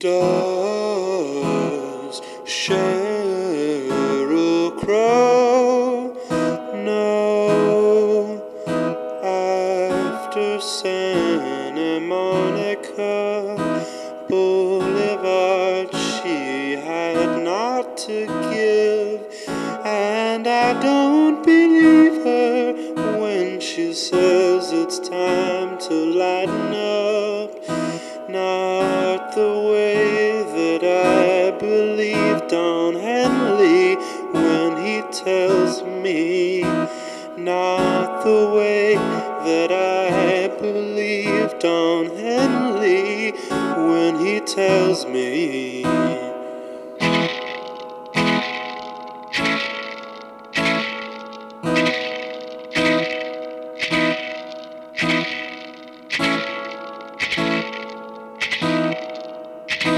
Does Sheryl Crow know after Santa Monica Boulevard she had not to give? And I don't believe her when she says it's time to lighten up. Not the way that I believe Don Henley when he tells me. Not the way that I believe Don Henley when he tells me.